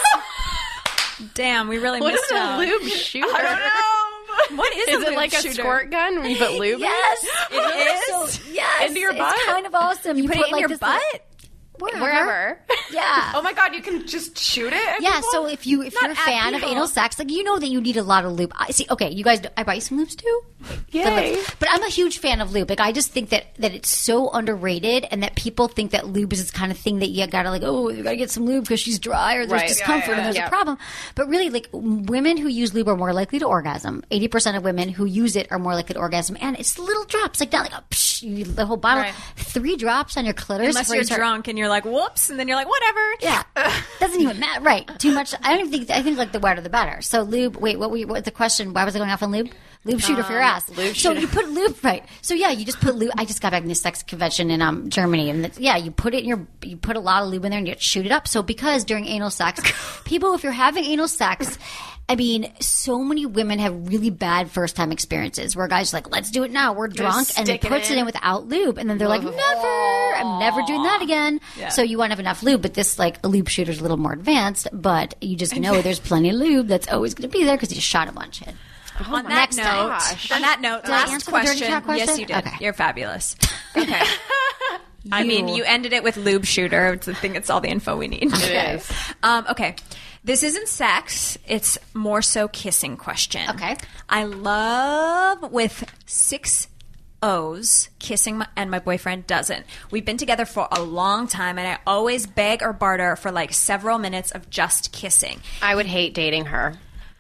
Damn, we really What missed is a out. lube shooter? I don't know. What is Is a it lube like a shooter? squirt gun where you put lube in? Yes. It is? So, yes. Into your butt? It's kind of awesome. You put it in like your this butt? Wherever. Yeah. Oh my God, you can just shoot it at Yeah, people? so if you're a fan of anal sex, like, you know that you need a lot of lube. Okay, you guys, I buy you some lubes too. Yay. But I'm a huge fan of lube. Like, I just think that it's so underrated, and that people think that lube is this kind of thing that you gotta like, oh, you gotta get some lube because she's dry, or there's Right. discomfort and there's a problem. But really, like, women who use lube are more likely to orgasm. 80% of women who use it are more likely to orgasm, and it's little drops, like not like a psh, the whole bottle. Right. 3 drops on your clitoris. Unless before you're you start- drunk and you're like, whoops, and then you're like, whatever. Yeah, doesn't even matter. Right, too much. I don't even think. I think like the wetter the better. So lube. Wait, what the question? Why was I going off on lube? Lube shooter for your ass. So you put lube, right? So yeah, you just put lube. I just got back from this sex convention in Germany, and you put it in you put a lot of lube in there and you shoot it up. So because during anal sex, people, if you're having anal sex I mean, so many women have really bad first-time experiences where guys are like, let's do it now. We're drunk. And he puts it in without lube. And then they're like, never. I'm never doing that again. Yeah. So you want to have enough lube. But this, like, a lube shooter's a little more advanced. But you just know there's plenty of lube that's always going to be there because you shot a bunch in. On that note, last question. Yes, you did. Okay. You're fabulous. Okay. I mean, you ended it with lube shooter. I think it's all the info we need. It is. Okay. This isn't sex. It's more so kissing question. Okay. I love with 6 O's kissing and my boyfriend doesn't. We've been together for a long time and I always beg or barter for like several minutes of just kissing. I would hate dating her.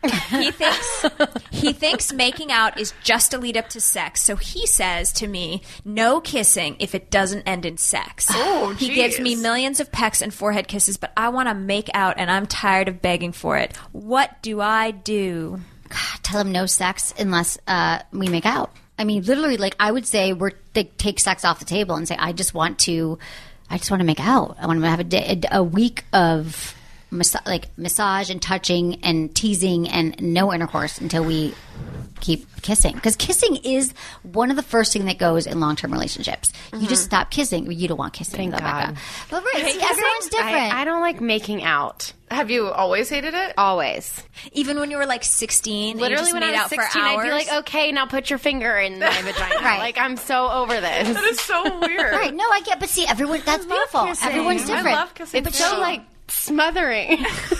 He thinks making out is just a lead up to sex. So he says to me, no kissing if it doesn't end in sex. Oh, he gives me millions of pecks and forehead kisses, but I want to make out and I'm tired of begging for it. What do I do? God, tell him no sex unless we make out. I mean, literally, like I would say, take sex off the table and say, I just want to make out. I want to have a week of massage and touching and teasing and no intercourse until we keep kissing. Because kissing is one of the first things that goes in long-term relationships. Mm-hmm. You just stop kissing. You don't want kissing. Thank God. But everyone's different. I don't like making out. Have you always hated it? Always. Even when you were like 16? Literally when I was 16, I'd be like, okay, now put your finger in my vagina. Right. Like, I'm so over this. That is so weird. Right. No, I get, but see, everyone, that's beautiful. Kissing. Everyone's different. I love kissing. It's so like smothering.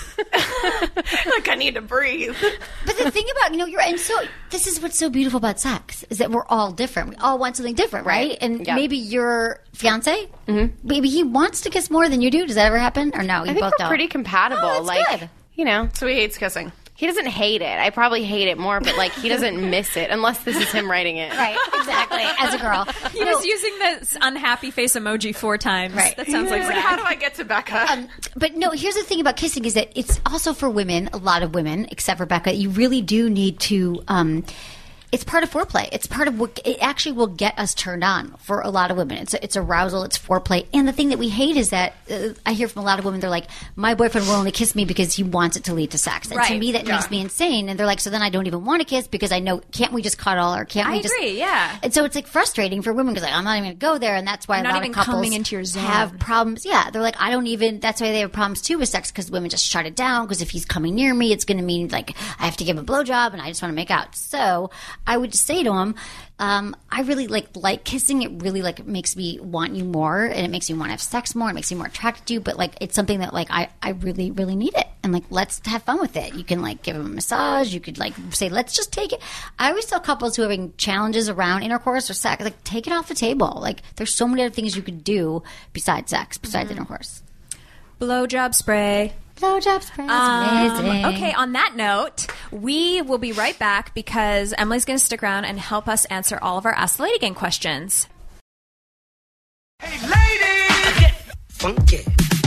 Like I need to breathe. But the thing about, this is what's so beautiful about sex is that we're all different. We all want something different, right? And maybe your fiance, maybe he wants to kiss more than you do. Does that ever happen? Or no? You I think both we're don't. pretty compatible. Oh, that's good. So he hates kissing. He doesn't hate it. I probably hate it more, but like he doesn't miss it unless this is him writing it. Right, exactly. As a girl, he was using the unhappy face emoji 4 times. Right, that sounds like Zach. How do I get to Becca? But no, here's the thing about kissing is that it's also for women. A lot of women, except for Becca, you really do need to. It's part of foreplay. It's part of what it actually will get us turned on for a lot of women. It's arousal. It's foreplay. And the thing that we hate is that I hear from a lot of women, they're like, my boyfriend will only kiss me because he wants it to lead to sex. And to me, that makes me insane. And they're like, so then I don't even want to kiss because I know, can't we just cuddle or can't we just... I agree, yeah. And so it's like frustrating for women because like, I'm not even going to go there. And that's why a lot of couples coming into your zone. Have problems. Yeah, they're like, that's why they have problems too with sex because women just shut it down because if he's coming near me, it's going to mean like I have to give him a blowjob and I just want to make out. So I would just say to him, I really like kissing. It really makes me want you more, and it makes me want to have sex more. It makes me more attracted to you. But it's something that I really really need it, and let's have fun with it. You can give him a massage. You could say let's just take it. I always tell couples who are having challenges around intercourse or sex, take it off the table. There's so many other things you could do besides sex, besides intercourse. Blowjob spray. Blowjob spray. Amazing. Okay, on that note, we will be right back because Emily's going to stick around and help us answer all of our Ask the Lady Gang questions. Hey, ladies! Get funky.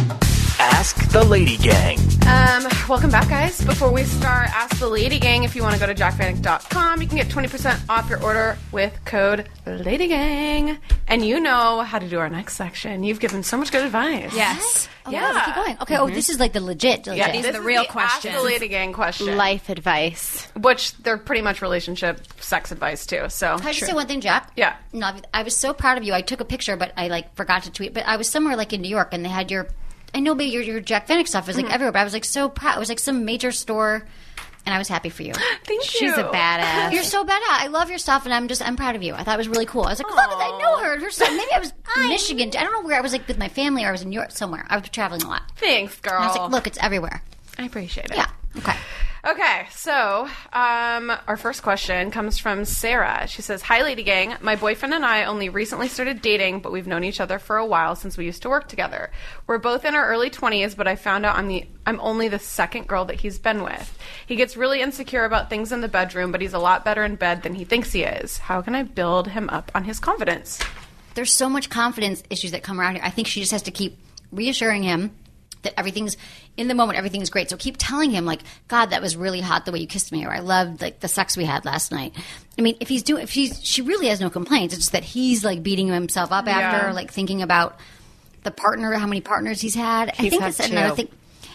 Ask the Lady Gang. Welcome back, guys. Before we start Ask the Lady Gang, if you want to go to jackvanek.com, you can get 20% off your order with code LadyGang. And you know how to do our next section. You've given so much good advice. Yes. Oh, yeah. Let's keep going. Okay, this is the legit. Yeah, these are the real questions. Ask the Lady Gang question. Life advice. Which they're pretty much relationship, sex advice, too. So Can I just say one thing, Jack? Yeah. No, I was so proud of you. I took a picture, but I forgot to tweet. But I was somewhere in New York, and they had your... I know maybe your Jack Vanek stuff was everywhere, but I was so proud. It was some major store, and I was happy for you. Thank you. She's a badass. You're so badass. I love your stuff, and I'm proud of you. I thought it was really cool. I was like, look, I know her. Her son. Maybe I was in Michigan. I don't know where I was with my family, or I was in Europe somewhere. I was traveling a lot. Thanks, girl. And I was like, look, it's everywhere. I appreciate it. Yeah. Okay. Okay, so our first question comes from Sarah. She says, "Hi, Lady Gang. My boyfriend and I only recently started dating, but we've known each other for a while since we used to work together. We're both in our early 20s, but I found out I'm only the second girl that he's been with. He gets really insecure about things in the bedroom, but he's a lot better in bed than he thinks he is. How can I build him up on his confidence?" There's so much confidence issues that come around here. I think she just has to keep reassuring him that everything's in the moment, everything's great. So keep telling him, God, that was really hot the way you kissed me, or I loved the sex we had last night. I mean, she really has no complaints. It's just that he's beating himself up after, thinking about the partner, how many partners he's had. I think that's another thing.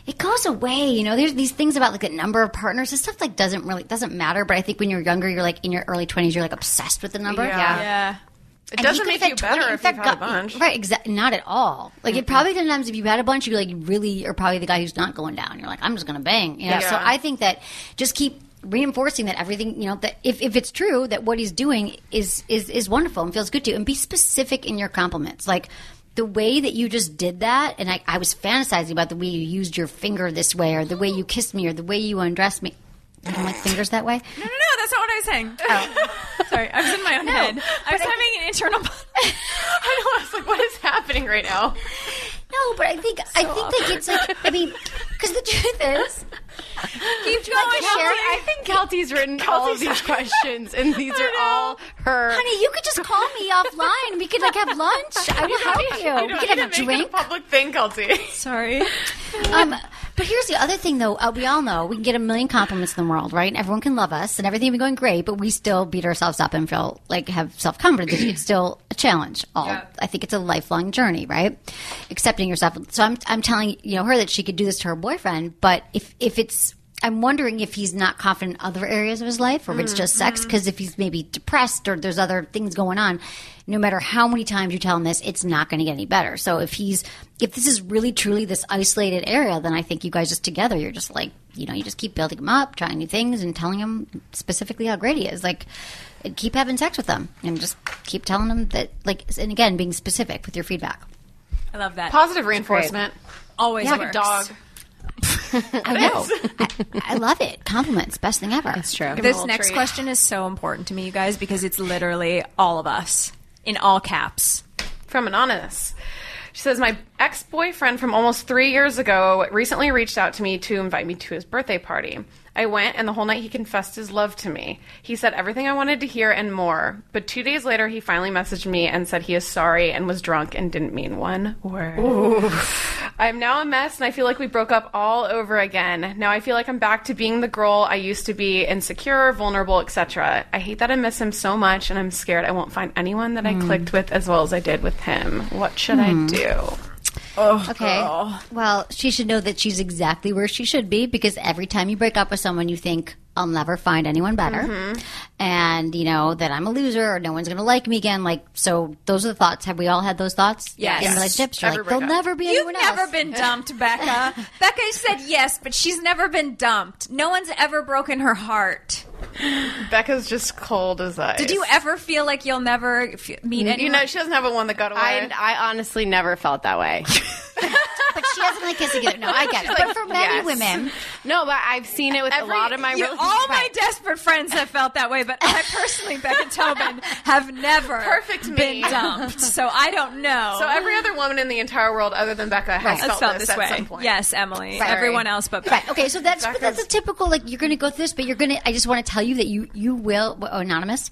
it goes away. You know, there's these things about like the number of partners and stuff like doesn't matter. But I think when you're younger, you're like in your early 20s, you're like obsessed with the number. Yeah. It doesn't make you better if you've had a bunch. Right, exactly. Not at all. Like, it probably sometimes if you had a bunch, you like really are probably the guy who's not going down. You're like, I'm just going to bang. You know? So I think that just keep reinforcing that everything, you know, that if it's true that what he's doing is wonderful and feels good to you, and be specific in your compliments. Like, the way that you just did that, and I was fantasizing about the way you used your finger this way, or the way you kissed me, or the way you undressed me. You don't like fingers that way? No, that's not what I was saying. Oh. Sorry, I was in my own head. I was having an internal... I know, I was like, what is happening right now? No, but I think that it's like, I mean, because the truth is... Keep going, I think Kelty's written all of these questions, and these are all her... Honey, you could just call me offline. We could, like, have lunch. I will help you. We could have a drink. It a public thing, Kelty. Sorry. But here's the other thing, though. We all know we can get a million compliments in the world, right? And everyone can love us, and everything will be going great, but we still beat ourselves up and feel like have self-confidence. It's still a challenge. I think it's a lifelong journey, right? Accepting yourself. So I'm telling her that she could do this to her boyfriend, but if it's... I'm wondering if he's not confident in other areas of his life, or if it's just sex, because if he's maybe depressed or there's other things going on, no matter how many times you tell him this, it's not going to get any better. So if this is really truly this isolated area, then I think you guys just together, you're just like, you just keep building him up, trying new things, and telling him specifically how great he is. Like, and keep having sex with him, and just keep telling him that, like, and again, being specific with your feedback. I love that. Positive reinforcement. Always like works. a dog. I know. I love it. Compliments. Best thing ever. That's true. This next question is so important to me, you guys, because it's literally all of us in all caps. From Anonymous. She says, my ex-boyfriend from almost 3 years ago recently reached out to me to invite me to his birthday party. I went, and the whole night he confessed his love to me. He said everything I wanted to hear and more. But 2 days later, he finally messaged me and said he is sorry and was drunk and didn't mean one word. I'm now a mess, and I feel like we broke up all over again. Now I feel like I'm back to being the girl I used to be, insecure, vulnerable, etc. I hate that I miss him so much, and I'm scared I won't find anyone that I clicked with as well as I did with him. What should I do? Oh, okay. Girl. Well, she should know that she's exactly where she should be, because every time you break up with someone, you think, I'll never find anyone better. Mm-hmm. And, that I'm a loser, or no one's going to like me again. Like, so those are the thoughts. Have we all had those thoughts? Yes. In relationships? You're Every like, there'll breakup. never be anyone else. You've never been dumped, Becca. Becca said yes, but she's never been dumped. No one's ever broken her heart. Becca's just cold as ice. Did you ever feel like you'll never meet anyone? She doesn't have a one that got away. I honestly never felt that way. But she hasn't like kissing it. No, I get it. But for many women. No, but I've seen it with a lot of my all my desperate friends have felt that way, but I personally, Becca Tobin, have never been dumped. So I don't know. So every other woman in the entire world other than Becca has felt this way. at some point. Yes, Emily. Right. Everyone else but Becca. Right. Okay, so that's a typical, like, you're going to go through this, but I just want to tell you that you will, Anonymous,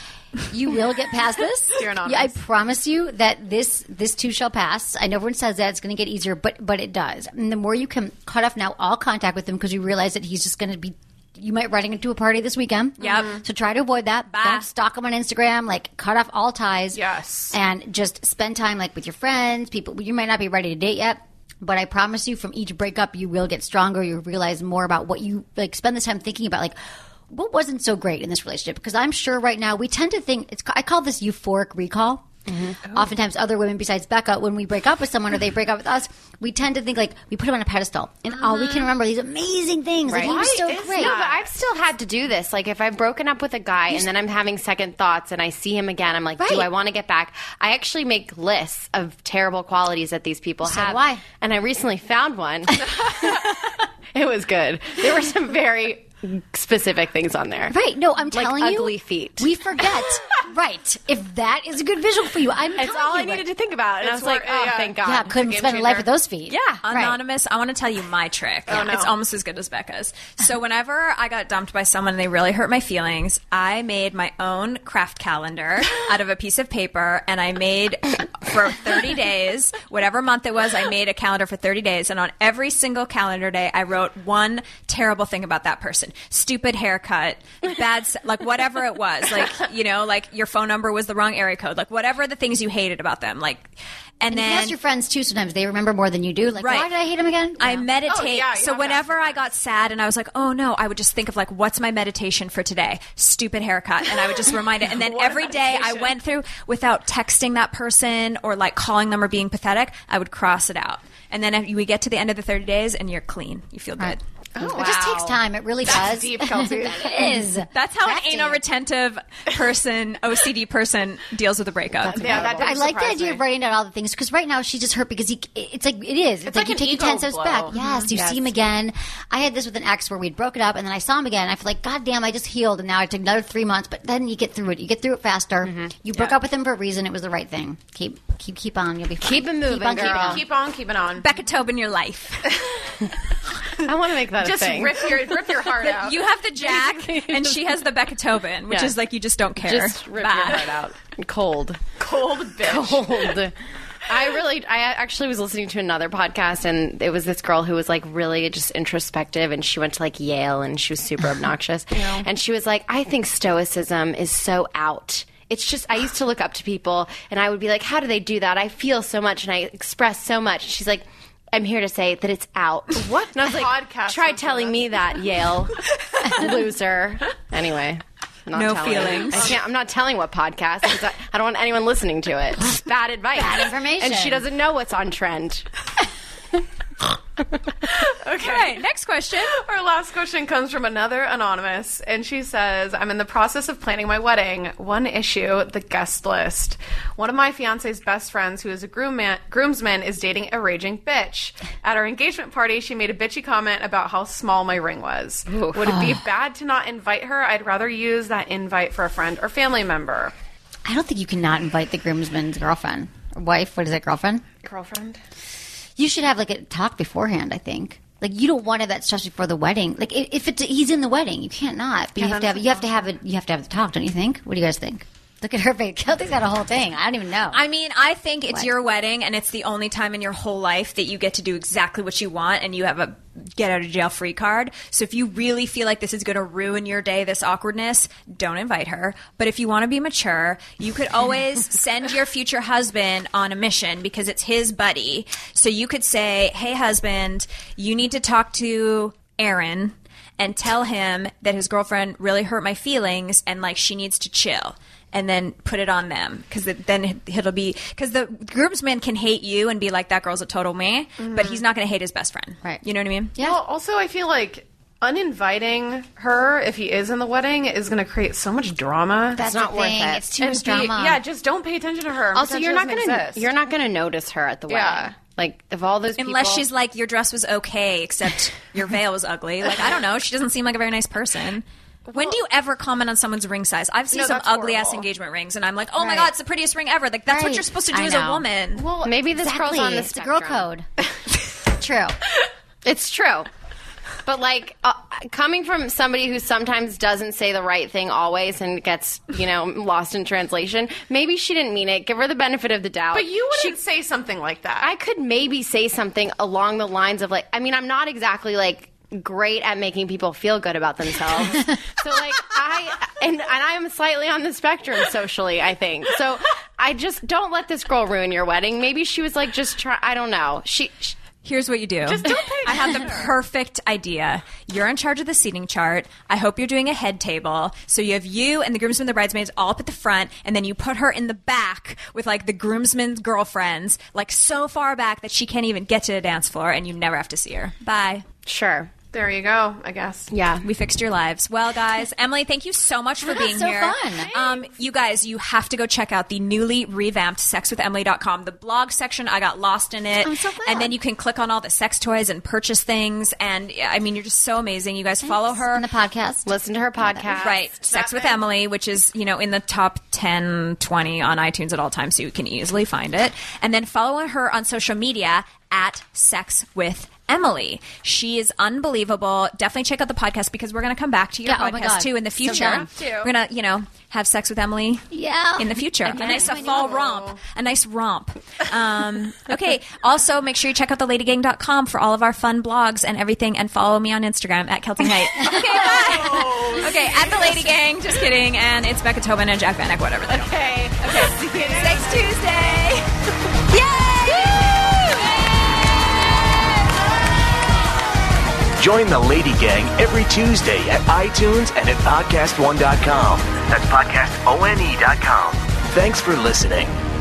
you will get past this. Dear Anonymous. Yeah, I promise you that this too shall pass. I know everyone says that it's going to get easier, but it does. And the more you can cut off now all contact with him, because you realize that he's just going to be, you might run into a party this weekend. Yep. So try to avoid that. Bye. Don't stalk him on Instagram. Like, cut off all ties. Yes. And just spend time, like, with your friends, people you might not be ready to date yet. But I promise you, from each breakup, you will get stronger. You'll realize more about what you, like, spend this time thinking about, like, what wasn't so great in this relationship? Because I'm sure right now we tend to think, I call this euphoric recall. Mm-hmm. Oftentimes other women besides Becca, when we break up with someone or they break up with us, we tend to think like we put him on a pedestal and all we can remember are these amazing things. Right. Like, he was so great. No, but I've still had to do this. Like, if I've broken up with a guy and then I'm having second thoughts and I see him again, I'm like, do I want to get back? I actually make lists of terrible qualities that these people have. So why? And I recently found one. It was good. There were some very specific things on there. Right. No, I'm like telling you. ugly feet. We forget. Right. If that is a good visual for you, It's all I needed to think about. And I was like, thank God. Yeah, couldn't spend a life with those feet. Yeah. Anonymous, I want to tell you my trick. Oh, no. It's almost as good as Becca's. So whenever I got dumped by someone and they really hurt my feelings, I made my own craft calendar out of a piece of paper, and I made for 30 days, whatever month it was, I made a calendar for 30 days, and on every single calendar day, I wrote one terrible thing about that person. person. Stupid haircut, bad, like whatever it was, like, you know, like your phone number was the wrong area code, like whatever the things you hated about them, like, and then you ask your friends too. Sometimes they remember more than you do. Like, why did I hate him again? I meditate. Oh, yeah, so whenever I got sad and I was like, oh no, I would just think of like, what's my meditation for today? Stupid haircut. And I would just remind it. And then every day I went through without texting that person or like calling them or being pathetic, I would cross it out. And then we get to the end of the 30 days and you're clean. You feel good. It just takes time. It really That's does. deep, Kelsey. It is. That's how an anal retentive person, OCD person, deals with a breakup. That I like the surprise idea me. of writing down all the things because right now she's just hurt because it's like it is. It's like you an take it ego 10 steps blow. back. Yes, you see him again. I had this with an ex where we'd broken up and then I saw him again. I feel like, God damn, I just healed and now it took another 3 months. But then you get through it. You get through it faster. You broke up with him for a reason. It was the right thing. Keep on. You'll be fine. Keep it moving, Keep on girl. keeping on. Keep on keeping on. Becca Tobin, your life. I want to make that Just a thing. rip your heart out. You have the Jack, and she has the Becca Tobin, which Yeah. is like you just don't care. Just rip your heart out. Cold. Cold bitch. Cold. I actually was listening to another podcast, and it was this girl who was like really just introspective, and she went to like Yale, and she was super obnoxious. And she was like, I think stoicism is so out. It's just, I used to look up to people, and I would be like, how do they do that? I feel so much, and I express so much. She's like, I'm here to say that it's out. What And I was like, podcast try was telling this? me that, Yale. Loser. Anyway. I'm not No telling. feelings. I'm not telling what podcast because I don't want anyone listening to it. It's bad advice. Bad information. And she doesn't know what's on trend. Okay, next question. Our last question comes from another anonymous, and she says, I'm in the process of planning my wedding. One issue, the guest list. One of my fiance's best friends, who is a groomsman, is dating a raging bitch. At our engagement party, she made a bitchy comment about how small my ring was. Would it be bad to not invite her? I'd rather use that invite for a friend or family member. I don't think you cannot invite the groomsman's girlfriend or wife. What is it, girlfriend? Girlfriend? You should have like a talk beforehand. I think. Like you don't want to have that stress before the wedding. Like if he's in the wedding, you can't not. But you have to have the talk. Don't you think? What do you guys think? Look at her face. Kelsey's got a whole thing. I don't even know. I mean, I think it's your wedding, and it's the only time in your whole life that you get to do exactly what you want, and you have a get out of jail free card. So if you really feel like this is going to ruin your day, this awkwardness, don't invite her. But if you want to be mature, you could always send your future husband on a mission because it's his buddy. So you could say, hey, husband, you need to talk to Aaron and tell him that his girlfriend really hurt my feelings and like she needs to chill. And then put it on them because then it'll be because the groomsman can hate you and be like that girl's a total me, but he's not going to hate his best friend. Right. You know what I mean? Yeah. Well, also, I feel like uninviting her, if he is in the wedding, is going to create so much drama. That's not the worth thing. it. It's too And much drama. yeah, just don't pay attention to her. and Also, pretend you're she not doesn't gonna exist. you're not gonna notice her at the Yeah. wedding. Like if all those Unless people, she's like, your dress was okay, except your veil was ugly. Like, I don't know. She doesn't seem like a very nice person. When do you ever comment on someone's ring size? I've seen No, some that's ugly ass horrible. engagement rings, and I'm like, oh my Right. god, it's the prettiest ring ever. Like that's what Right. you're supposed to do I as a know. woman. Well, maybe this Exactly. girl's on the It's the girl spectrum. code. True. It's true. But like coming from somebody who sometimes doesn't say the right thing always and gets, lost in translation, maybe she didn't mean it. Give her the benefit of the doubt. but you wouldn't say something like that. I could maybe say something along the lines of like, I mean, I'm not exactly like great at making people feel good about themselves. So like and I am slightly on the spectrum socially, I think. So I just don't let this girl ruin your wedding. Maybe she was like just try. I don't know. Here's what you do. Just don't pay I have the perfect idea. You're in charge of the seating chart. I hope you're doing a head table. So you have you and the groomsmen and the bridesmaids all up at the front, and then you put her in the back with like the groomsmen's girlfriends, like so far back that she can't even get to the dance floor, and you never have to see her. Bye. Sure. There you go, I guess. Yeah. We fixed your lives. Well, guys, Emily, thank you so much for being so here. fun. You guys, you have to go check out the newly revamped sexwithemily.com. The blog section, I got lost in it. I'm so glad. And then you can click on all the sex toys and purchase things. And I mean, you're just so amazing. You guys follow her. On the podcast. Listen to her podcast. Right. Sex with Emily, which is, in the top 10, 20 on iTunes at all times, so you can easily find it. And then follow her on social media at Sex with Emily. She is unbelievable. Definitely check out the podcast because we're going to come back to your Yeah, oh my podcast God. too in the So future. down. We're going to, have sex with Emily in the future. Again. A nice I fall know. romp. A nice romp. Okay. Also, make sure you check out theladygang.com for all of our fun blogs and everything, and follow me on Instagram at Kelty Knight. Okay, bye. Okay, at the Lady Gang. Just kidding. And it's Becca Tobin and Jack Vanek, whatever they don't. Okay. Next Tuesday. Join the Lady Gang every Tuesday at iTunes and at podcastone.com. That's podcastone.com. Thanks for listening.